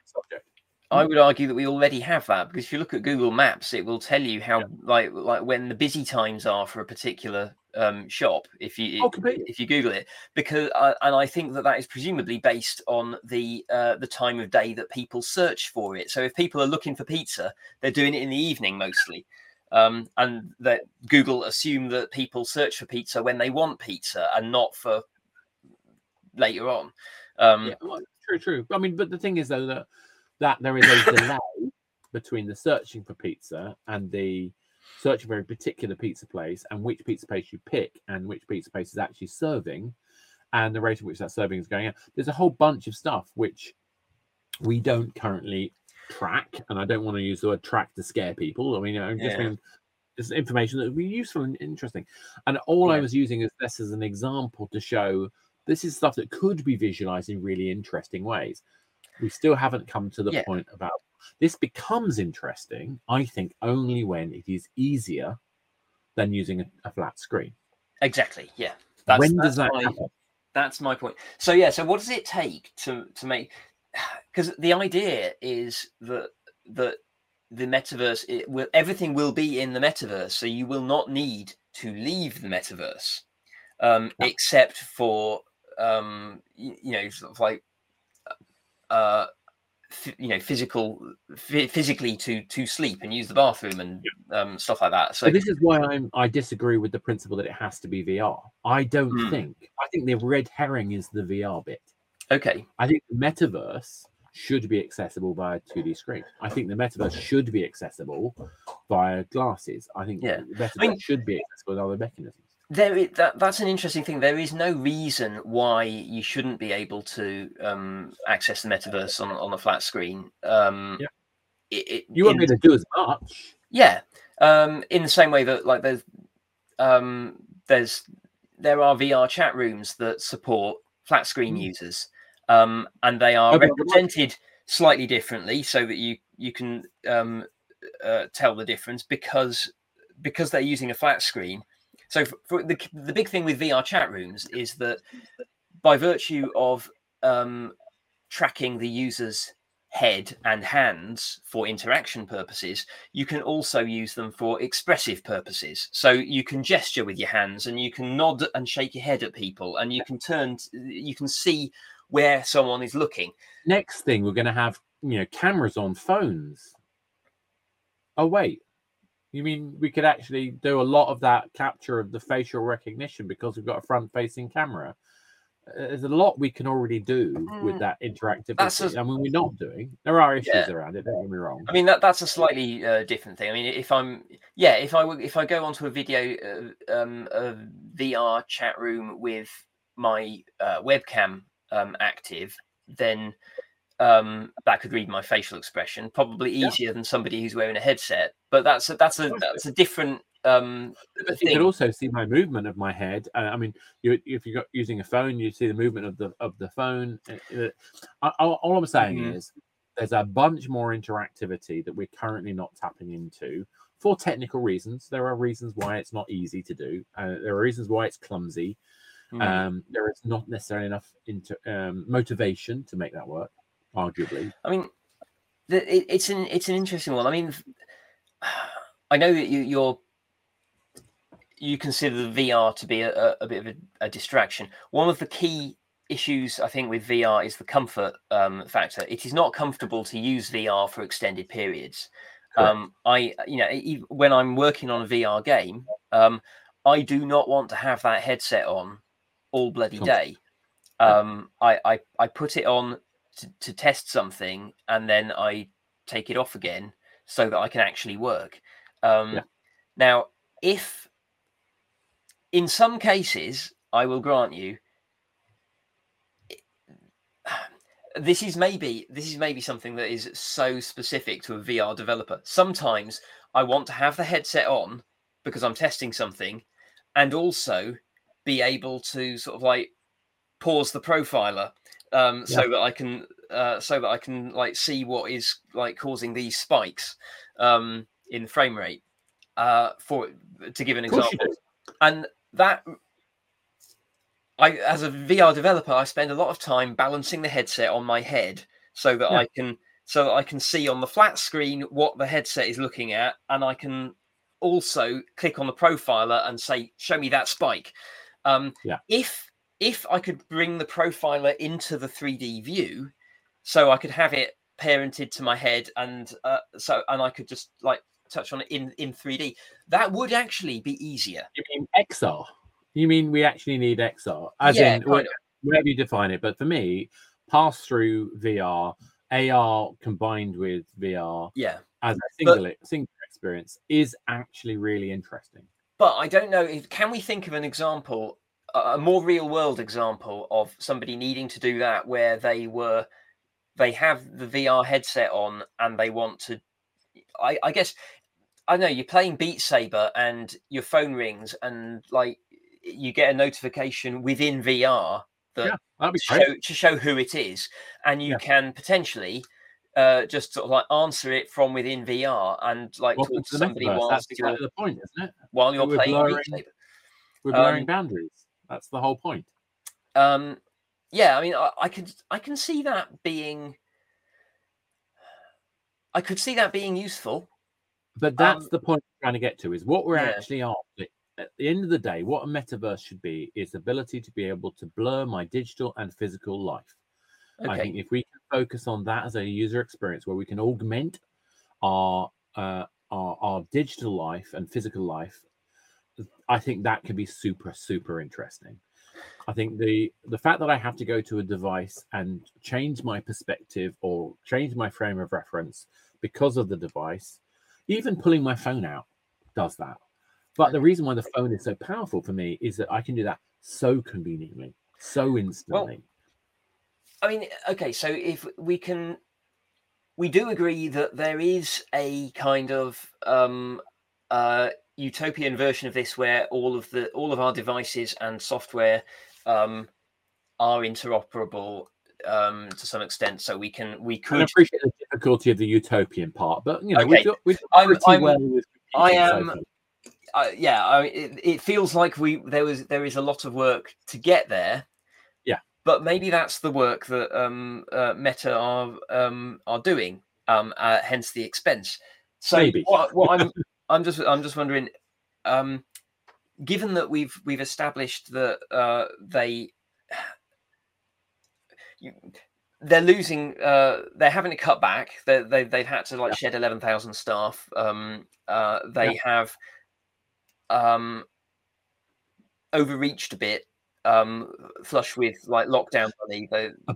B: we already have that, because if you look at Google Maps, it will tell you how like when the busy times are for a particular shop, if you Google it, because and I think that is presumably based on the time of day that people search for it. So if people are looking for pizza, they're doing it in the evening mostly, and that Google assume that people search for pizza when they want pizza and not for later on.
A: True. I mean, but the thing is though that there is a delay between the searching for pizza and the searching for a particular pizza place, and which pizza place you pick and which pizza place is actually serving and the rate at which that serving is going out. There's a whole bunch of stuff which we don't currently track, and I don't want to use the word track to scare people. I mean, I'm just mean it's information that would be useful and interesting. And all I was using is this as an example to show this is stuff that could be visualized in really interesting ways. We still haven't come to the point about this becomes interesting, I think, only when it is easier than using a flat screen.
B: Exactly. Yeah.
A: When does that happen?
B: That's my point. So so what does it take to make? Because the idea is that the metaverse, everything will be in the metaverse, so you will not need to leave the metaverse, except for sort of like physically to sleep and use the bathroom and stuff like that. So
A: this is why I disagree with the principle that it has to be VR. I think the red herring is the VR bit.
B: Okay.
A: I think the metaverse should be accessible via 2D screen. I think the metaverse should be accessible via glasses. I think the metaverse should be accessible with other mechanisms.
B: That's an interesting thing. There is no reason why you shouldn't be able to access the metaverse on a flat screen. You
A: won't be able to do as much.
B: Yeah. In the same way that like there are VR chat rooms that support flat screen users, and they are represented slightly differently so that you can tell the difference because they're using a flat screen. So for the big thing with VR chat rooms is that by virtue of tracking the user's head and hands for interaction purposes, you can also use them for expressive purposes. So you can gesture with your hands and you can nod and shake your head at people, and you can see where someone is looking.
A: Next thing, we're going to have cameras on phones. Oh wait. You mean we could actually do a lot of that capture of the facial recognition because we've got a front-facing camera? There's a lot we can already do with that interactivity. We're not doing. There are issues around it. Don't get me wrong.
B: I mean that's a slightly different thing. I mean, if I go onto a video a VR chat room with my webcam active, then that could read my facial expression probably easier than somebody who's wearing a headset. But that's a different
A: But you could also see my movement of my head. I mean, if you're using a phone, you see the movement of the phone. All I'm saying is there's a bunch more interactivity that we're currently not tapping into for technical reasons. There are reasons why it's not easy to do. There are reasons why it's clumsy. There is not necessarily enough motivation to make that work, arguably.
B: I mean, it's an interesting one. I mean, I know that you consider the VR to be a bit of a distraction. One of the key issues, I think, with VR is the comfort factor. It is not comfortable to use VR for extended periods. When I'm working on a VR game, I do not want to have that headset on all bloody day. I put it on to test something, and then I take it off again so that I can actually work. Now, if in some cases, I will grant you, this is maybe something that is so specific to a VR developer. Sometimes I want to have the headset on because I'm testing something, and also be able to sort of like pause the profiler so that I can like see what is like causing these spikes in frame rate. To give an example, and that as a VR developer, I spend a lot of time balancing the headset on my head so that I can see on the flat screen what the headset is looking at, and I can also click on the profiler and say, "Show me that spike." If I could bring the profiler into the 3D view, so I could have it parented to my head, and I could just like touch on it in 3D, that would actually be easier.
A: You mean XR? You mean we actually need XR? As in, wherever you define it. But for me, pass-through VR, AR combined with VR as a single experience is actually really interesting.
B: But I don't know, can we think of an example, a more real-world example of somebody needing to do that, where they have the VR headset on and they want to, I guess, I know, you're playing Beat Saber and your phone rings and like you get a notification within VR that to show who it is, and you can potentially just sort of like answer it from within VR and like talk to somebody
A: whilst you're the point, isn't it?
B: While you're playing Beat Saber.
A: We're blurring boundaries. That's the whole point.
B: I mean, I can see that being. I could see that being useful.
A: But that's the point we're trying to get to, is what we're actually after. At the end of the day, what a metaverse should be is the ability to be able to blur my digital and physical life. Okay. I think if we can focus on that as a user experience, where we can augment our digital life and physical life, I think that could be super, super interesting. I think the fact that I have to go to a device and change my perspective or change my frame of reference because of the device, even pulling my phone out does that. But the reason why the phone is so powerful for me is that I can do that so conveniently, so instantly.
B: Well, I mean, okay, so if we do agree that there is a kind of utopian version of this where all of our devices and software are interoperable to some extent, so we could. I
A: appreciate the difficulty of the utopian part, but you know,
B: it feels like there is a lot of work to get there.
A: Yeah,
B: but maybe that's the work that Meta are doing, hence the expense. So
A: maybe.
B: what I'm just wondering, given that we've established that they're losing, they're having to cut back. They've had to shed 11,000 staff. They have overreached a bit, flush with lockdown money.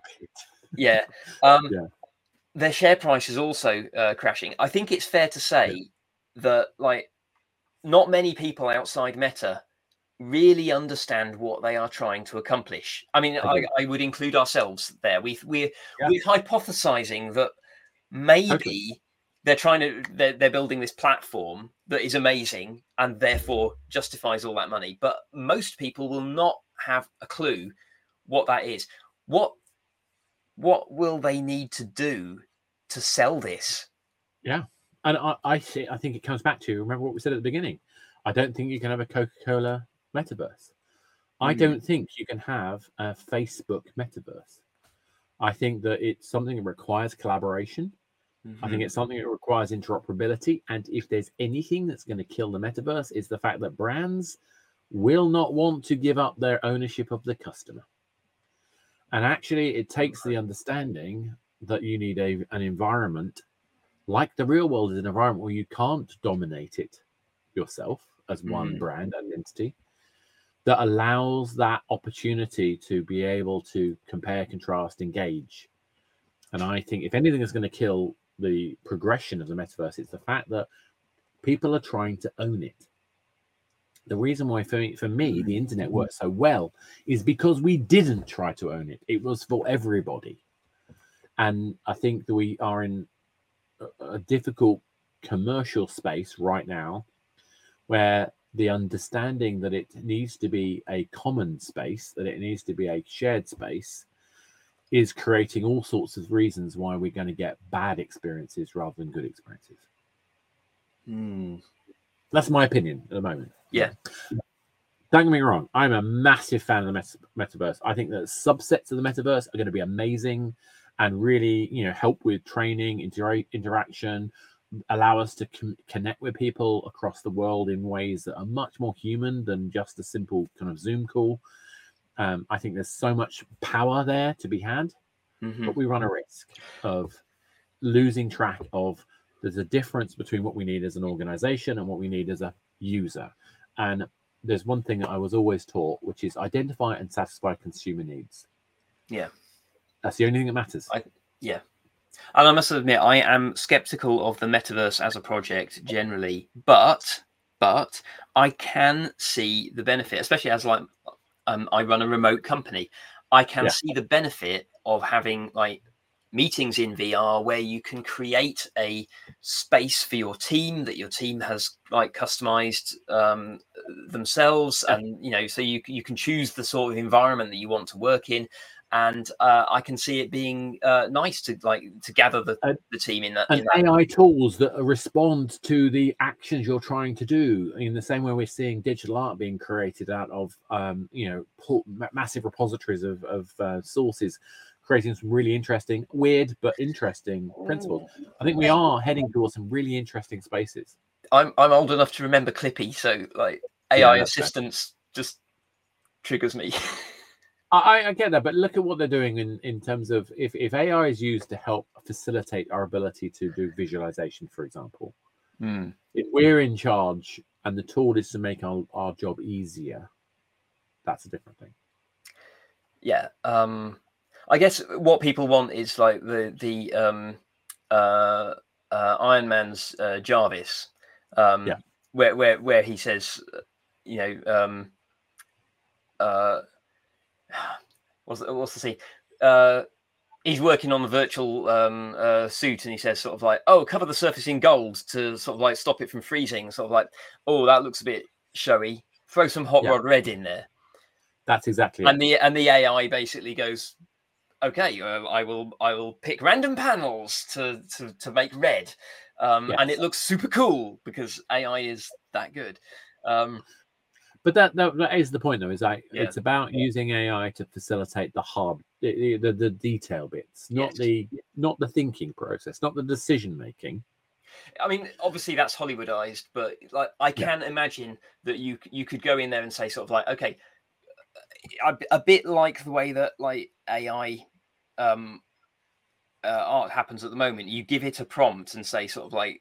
B: Their share price is also crashing. I think it's fair to say that not many people outside Meta really understand what they are trying to accomplish. I mean, I would include ourselves there. We're hypothesizing that maybe they're building this platform that is amazing and therefore justifies all that money. But most people will not have a clue what that is. What will they need to do to sell this?
A: Yeah. And I think it comes back to, remember what we said at the beginning. I don't think you can have a Coca-Cola metaverse. I don't think you can have a Facebook metaverse. I think that it's something that requires collaboration. I think it's something that requires interoperability. And if there's anything that's going to kill the metaverse, it's the fact that brands will not want to give up their ownership of the customer. And actually, it takes the understanding that you need an environment like the real world is an environment where you can't dominate it yourself as one brand and entity, that allows that opportunity to be able to compare, contrast, engage. And I think if anything is going to kill the progression of the metaverse, it's the fact that people are trying to own it. The reason why for me the internet works so well is because we didn't try to own it. It was for everybody. And I think that we are in a difficult commercial space right now where the understanding that it needs to be a common space, that it needs to be a shared space, is creating all sorts of reasons why we're going to get bad experiences rather than good experiences. That's my opinion at the moment.
B: Yeah.
A: Don't get me wrong. I'm a massive fan of the metaverse. I think that subsets of the metaverse are going to be amazing and really, help with training, interaction, allow us to connect with people across the world in ways that are much more human than just a simple kind of Zoom call. I think there's so much power there to be had, but we run a risk of losing track of there's a difference between what we need as an organization and what we need as a user. And there's one thing that I was always taught, which is identify and satisfy consumer needs.
B: Yeah.
A: That's the only thing that matters.
B: Yeah. And I must admit, I am skeptical of the metaverse as a project generally, but I can see the benefit, especially as I run a remote company. I can see the benefit of having meetings in VR where you can create a space for your team that your team has customized themselves, and so you can choose the sort of environment that you want to work in. And I can see it being nice to gather the team in that.
A: And AI tools that respond to the actions you're trying to do, in the same way we're seeing digital art being created out of massive repositories of sources, creating some really interesting, weird but interesting principles. I think we are heading towards some really interesting spaces.
B: I'm old enough to remember Clippy, so AI assistance just triggers me.
A: I get that, but look at what they're doing in terms of if AI is used to help facilitate our ability to do visualization, for example. If we're in charge and the tool is to make our job easier, that's a different thing.
B: Yeah. I guess what people want is the Iron Man's Jarvis, where he says, what's the scene? He's working on the virtual suit, and he says cover the surface in gold to stop it from freezing. Oh, that looks a bit showy. Throw some hot rod red in there.
A: That's exactly
B: it. And the AI basically goes, okay, I will pick random panels to make red, and it looks super cool because AI is that good.
A: But that is the point, though. Is it's about using AI to facilitate the hard, the detail bits, not the thinking process, not the decision making.
B: I mean, obviously that's Hollywoodized, but I can imagine that you could go in there and say okay, a bit like the way that AI art happens at the moment. You give it a prompt and say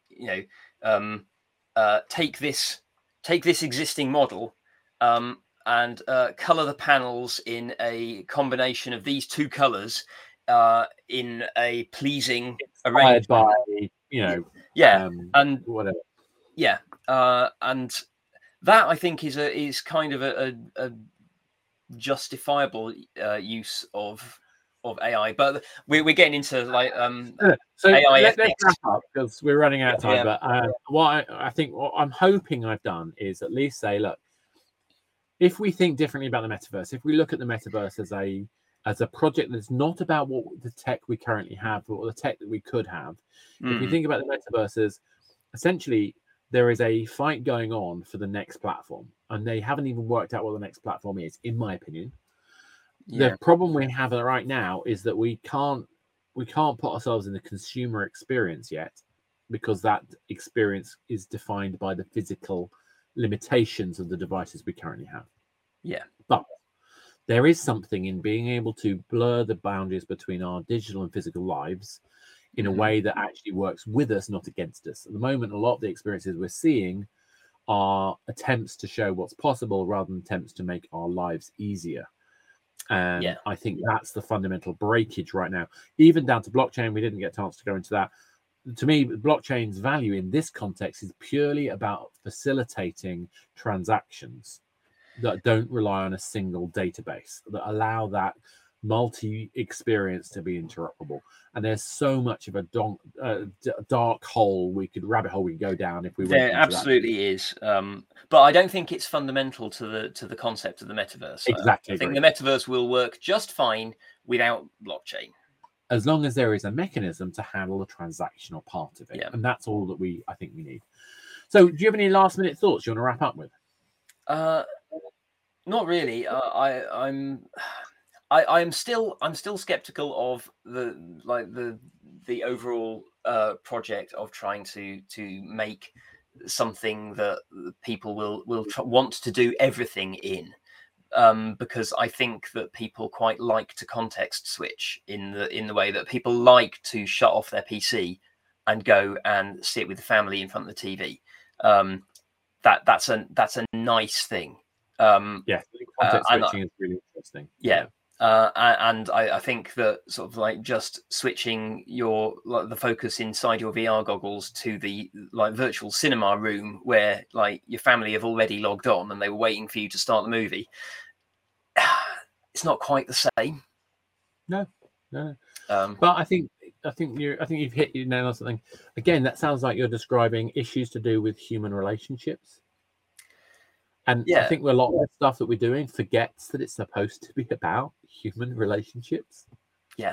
B: take this existing model. And color the panels in a combination of these two colors in a pleasing arrangement.
A: By,
B: and
A: whatever.
B: Yeah, and that I think is kind of a justifiable use of AI, but we're getting into like
A: so
B: AI
A: let's
B: ethics.
A: wrap up because we're running out of time.
B: Yeah.
A: But I think what I'm hoping I've done is at least say, look, if we think differently about the metaverse, if we look at the metaverse as a project that's not about what the tech we currently have or the tech that we could have, if we think about the metaverse as essentially there is a fight going on for the next platform, and they haven't even worked out what the next platform is, in my opinion.
B: Yeah.
A: The problem we have right now is that we can't put ourselves in the consumer experience yet, because that experience is defined by the physical limitations of the devices we currently have.
B: Yeah.
A: But there is something in being able to blur the boundaries between our digital and physical lives in a way that actually works with us, not against us. At the moment, a lot of the experiences we're seeing are attempts to show what's possible rather than attempts to make our lives easier. And I think that's the fundamental breakage right now, even down to blockchain. We didn't get a chance to go into that. To me, blockchain's value in this context is purely about facilitating transactions that don't rely on a single database, that allow that multi-experience to be interoperable. And there's so much of a dark hole rabbit hole we could go down if we went
B: there
A: into
B: absolutely
A: that.
B: is, but I don't think it's fundamental to the concept of the metaverse.
A: Exactly.
B: I think the metaverse will work just fine without blockchain,
A: as long as there is a mechanism to handle the transactional part of it.
B: Yeah.
A: And that's all that I think we need. So do you have any last minute thoughts you want to wrap up with?
B: Not really. I'm still skeptical of the overall project of trying to make something that people will want to do everything in, because I think that people quite like to context switch in the way that people like to shut off their PC and go and sit with the family in front of the TV. That's a nice thing.
A: Context switching is really interesting.
B: And I think that sort of like just switching the focus inside your VR goggles to the virtual cinema room where like your family have already logged on and they were waiting for you to start the movie, it's not quite the same.
A: No. But I think you've hit your nail on something. Again, that sounds like you're describing issues to do with human relationships. And I think a lot of the stuff that we're doing forgets that it's supposed to be about human relationships. Yeah.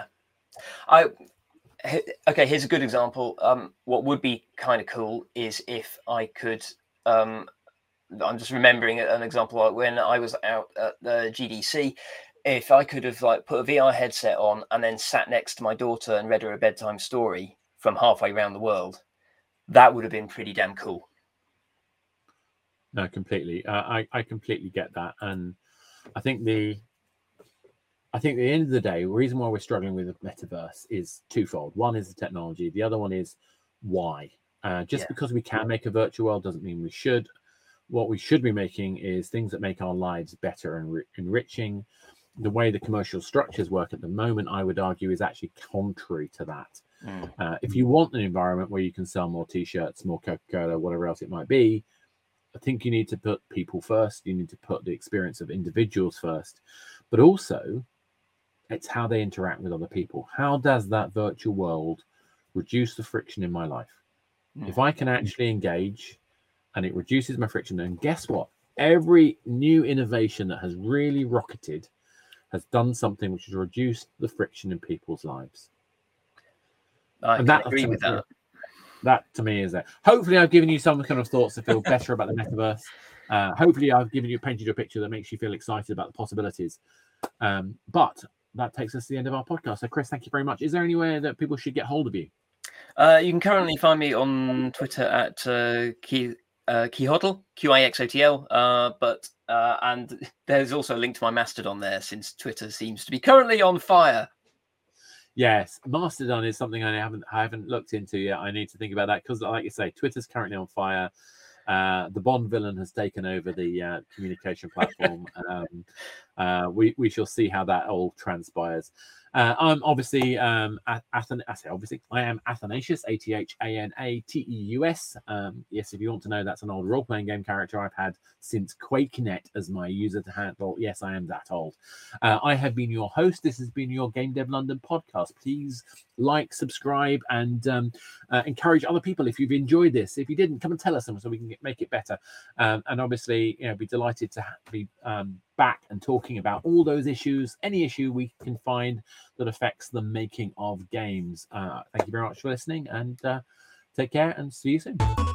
B: Okay, here's a good example. What would be kind of cool is if I could, I'm just remembering an example when I was out at the GDC, if I could have put a VR headset on and then sat next to my daughter and read her a bedtime story from halfway around the world, that would have been pretty damn cool.
A: No, completely. I completely get that, and I think at the end of the day, the reason why we're struggling with the metaverse is twofold. One is the technology. The other one is why. Because we can make a virtual world doesn't mean we should. What we should be making is things that make our lives better and enriching. The way the commercial structures work at the moment, I would argue, is actually contrary to that. If you want an environment where you can sell more T-shirts, more Coca-Cola, whatever else it might be, I think you need to put people first. You need to put the experience of individuals first, but also it's how they interact with other people. How does that virtual world reduce the friction in my life? If I can actually engage and it reduces my friction, and guess what? Every new innovation that has really rocketed has done something which has reduced the friction in people's lives.
B: I can agree with that.
A: That to me is that. Hopefully, I've given you some kind of thoughts to feel better about the metaverse. Hopefully, I've painted you a picture that makes you feel excited about the possibilities. But that takes us to the end of our podcast. So, Chris, thank you very much. Is there anywhere that people should get hold of you?
B: You can currently find me on Twitter at Quixotl, Quixotl. And there's also a link to my Mastodon there, since Twitter seems to be currently on fire.
A: Yes, Mastodon is something I haven't looked into yet. I need to think about that because, like you say, Twitter's currently on fire. The Bond villain has taken over the communication platform. We shall see how that all transpires. I'm obviously I say obviously I am Athanasius, Athanateus. Yes, if you want to know, that's an old role-playing game character I've had since QuakeNet as my user to handle. Yes, I am that old. I have been your host. This has been your Game Dev London podcast. Please like, subscribe, and encourage other people if you've enjoyed this. If you didn't, come and tell us so we can make it better. And obviously, be delighted to be back and talking about all those issues, any issue we can find that affects the making of games. Thank you very much for listening, and take care and see you soon.